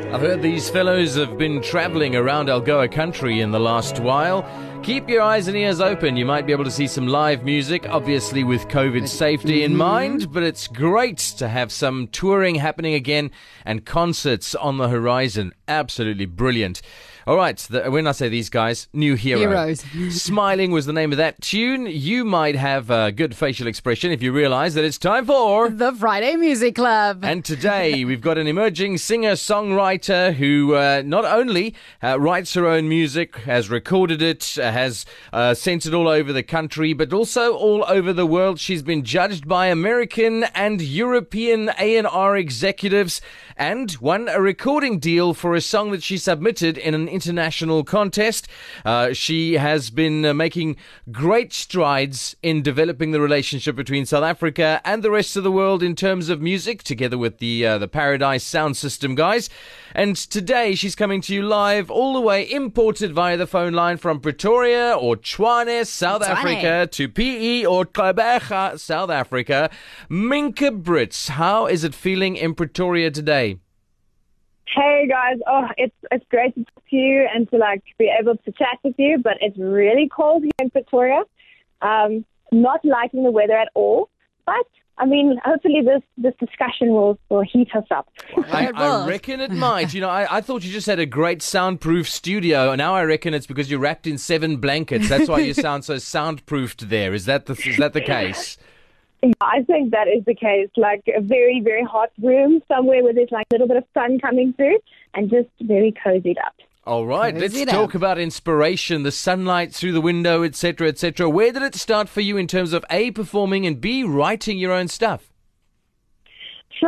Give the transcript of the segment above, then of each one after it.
I've heard these fellows have been travelling around Algoa country in the last while. Keep your eyes and ears open. You might be able to see some live music, obviously with COVID safety in mind, but it's great to have some touring happening again and concerts on the horizon. Absolutely brilliant. All right, when I say these guys, new heroes. Smiling was the name of that tune. You might have a good facial expression if you realise that it's time for the Friday Music Club. And today we've got an emerging singer-songwriter who not only writes her own music, has recorded it, has sent it all over the country, but also all over the world. She's been judged by American and European A&R executives and won a recording deal for a song that she submitted in an international contest. She has been making great strides in developing the relationship between South Africa and the rest of the world in terms of music, together with the Paradise Sound System guys. And today she's coming to you live, all the way imported via the phone line from Pretoria or Tshwane, South Africa, to PE or Gqeberha, South Africa. Minka Brits, how is it feeling in Pretoria today? Hey guys, it's great to talk to you and to be able to chat with you, but it's really cold here in Pretoria. Not liking the weather at all, but I mean, hopefully this discussion will heat us up. I reckon it might. You know, I thought you just had a great soundproof studio. Now I reckon it's because you're wrapped in 7 blankets. That's why you sound so soundproofed there. Is that the case? Yeah, I think that is the case. Like a very, very hot room somewhere where there's a little bit of sun coming through and just very cozied up. All right, let's talk about inspiration, the sunlight through the window, etc., etc. Where did it start for you in terms of A, performing, and B, writing your own stuff? So,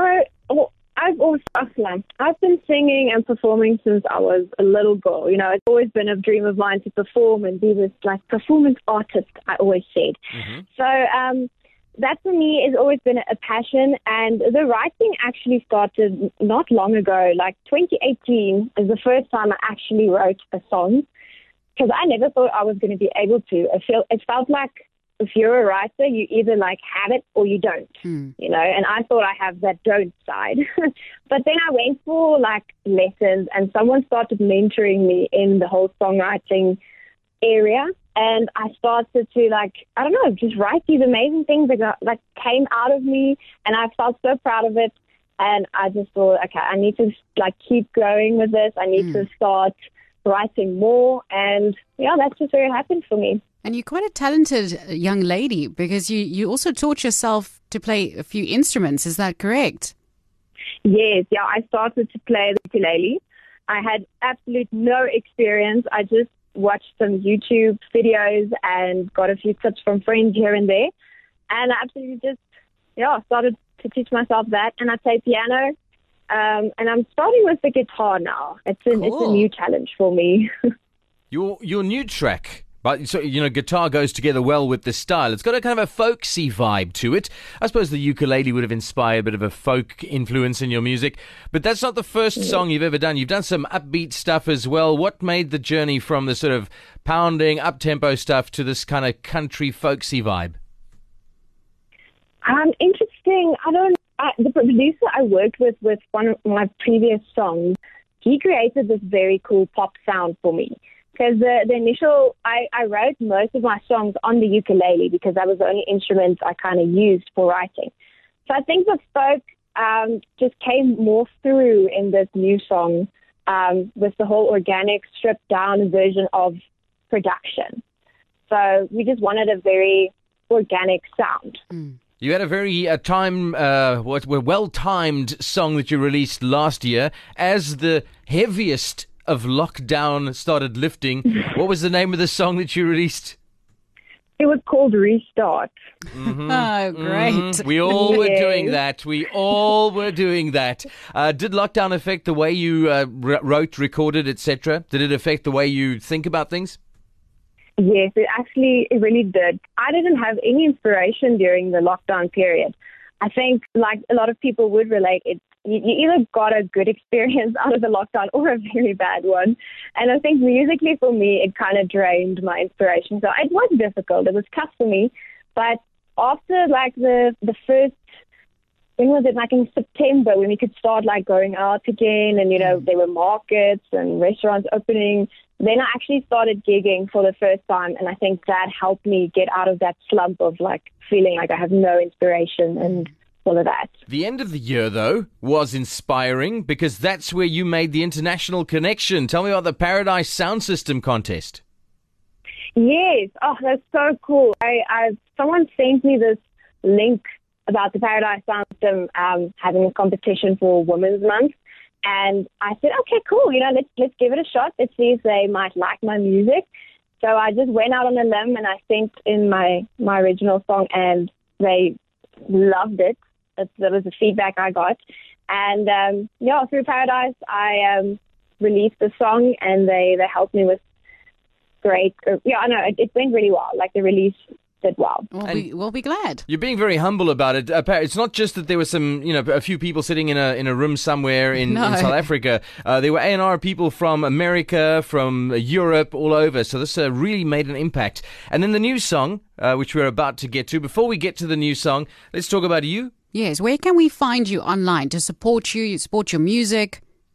I've been singing and performing since I was a little girl. You know, it's always been a dream of mine to perform and be this performance artist, I always said. Mm-hmm. So, that for me has always been a passion, and the writing actually started not long ago. 2018 is the first time I actually wrote a song, because I never thought I was going to be able to. It felt like if you're a writer, you either have it or you don't, you know, and I thought I have that don't side. But then I went for lessons, and someone started mentoring me in the whole songwriting area. And I started to, just write these amazing things that came out of me. And I felt so proud of it. And I just thought, okay, I need to, keep going with this. I need to start writing more. And, yeah, that's just where it happened for me. And you're quite a talented young lady, because you also taught yourself to play a few instruments. Is that correct? Yes, yeah. I started to play the ukulele. I had absolute no experience. I just watched some YouTube videos and got a few tips from friends here and there. And I absolutely just, started to teach myself that. And I play piano. And I'm starting with the guitar now. It's a new challenge for me. Your new track, but so guitar goes together well with the style. It's got a kind of a folksy vibe to it. I suppose the ukulele would have inspired a bit of a folk influence in your music, but that's not the first song you've ever done. You've done some upbeat stuff as well. What made the journey from the sort of pounding up-tempo stuff to this kind of country folksy vibe? Interesting. The producer I worked with one of my previous songs, he created this very cool pop sound for me. Because the initial, I wrote most of my songs on the ukulele because that was the only instrument I kind of used for writing. So I think the folk just came more through in this new song with the whole organic, stripped down version of production. So we just wanted a very organic sound. You had a very well-timed song that you released last year as the heaviest of lockdown started lifting. What was the name of the song that you released? It was called Restart. Mm-hmm. Oh, great. Mm-hmm. We all were doing that. Did lockdown affect the way you wrote, recorded, etc.? Did it affect the way you think about things? Yes, it really did. I didn't have any inspiration during the lockdown period. I think, a lot of people would relate, you either got a good experience out of the lockdown or a very bad one. And I think musically for me, it kind of drained my inspiration. So it was difficult. It was tough for me. But after the first when was it? Like in September, when we could start like going out again, and there were markets and restaurants opening. Then I actually started gigging for the first time, and I think that helped me get out of that slump of like feeling like I have no inspiration and all of that. The end of the year, though, was inspiring because that's where you made the international connection. Tell me about the Paradise Sound System contest. Yes. Oh, that's so cool. Someone sent me this link about the Paradise Sound System having a competition for Women's Month. And I said, okay, cool. Let's give it a shot. Let's see if they might like my music. So I just went out on a limb and I synced in my original song, and they loved it. That was the feedback I got. And, through Paradise, I released the song, and they helped me with great. It went really well. Like, the release did well. We'll be glad. You're being very humble about it. It's not just that there were some, a few people sitting in a room somewhere in South Africa. There were A&R people from America, from Europe, all over. So this really made an impact. And then the new song, which we're about to get to. Before we get to the new song, let's talk about you. Yes, where can we find you online to support you, support your music?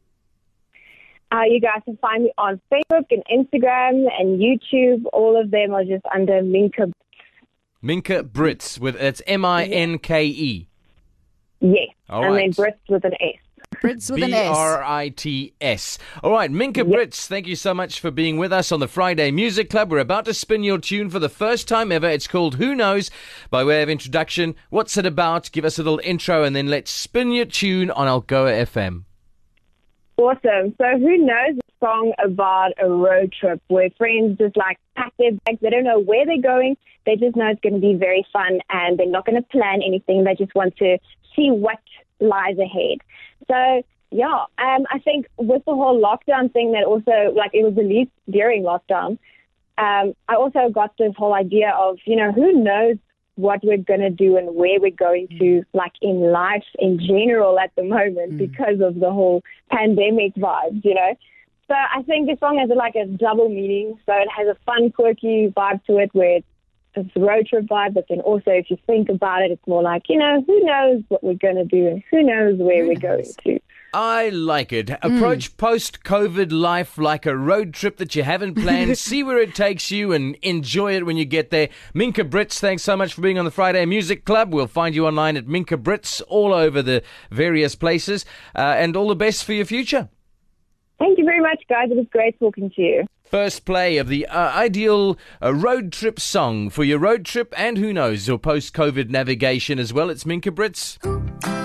You guys can find me on Facebook and Instagram and YouTube. All of them are just under Minke. Minke Brits, it's Minke. Yes, all and right. then Brits with an S. Brits with an S. Brits. All right, Minke Brits, thank you so much for being with us on the Friday Music Club. We're about to spin your tune for the first time ever. It's called Who Knows? By way of introduction, what's it about? Give us a little intro, and then let's spin your tune on Algoa FM. Awesome. So Who Knows? A song about a road trip where friends just like pack their bags. They don't know where they're going. They just know it's going to be very fun, and they're not going to plan anything. They just want to see what lies ahead. So, I think with the whole lockdown thing that also, like, it was released during lockdown, I also got this whole idea of, who knows what we're going to do and where we're going to, like, in life in general at the moment because of the whole pandemic vibes, So I think the song has a double meaning. So it has a fun, quirky vibe to it where it's a road trip vibe, but then also if you think about it, it's more like, who knows what we're going to do and who knows where we're going to. I like it. Approach post-COVID life like a road trip that you haven't planned. See where it takes you and enjoy it when you get there. Minke Brits, thanks so much for being on the Friday Music Club. We'll find you online at Minke Brits all over the various places. And all the best for your future. Thank you very much, guys. It was great talking to you. First play of the ideal road trip song for your road trip and who knows, your post-COVID navigation as well. It's Minke Brits.